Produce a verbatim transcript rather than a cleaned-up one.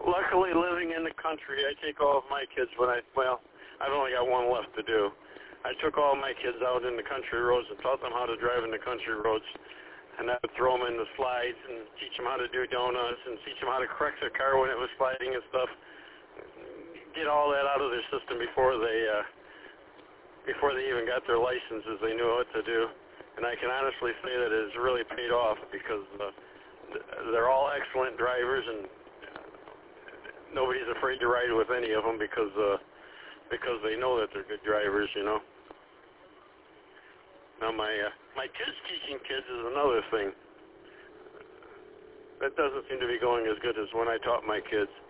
luckily, living in the country, I take all of my kids when I, well, I've only got one left to do. I took all my kids out in the country roads and taught them how to drive in the country roads. And I would throw them in the slides and teach them how to do donuts and teach them how to correct their car when it was sliding and stuff. Get all that out of their system before they, uh, before they even got their licenses. They knew what to do. And I can honestly say that it has really paid off because uh, they're all excellent drivers, and nobody's afraid to ride with any of them because uh, because they know that they're good drivers, you know. Now my uh, my kids teaching kids is another thing. That doesn't seem to be going as good as when I taught my kids.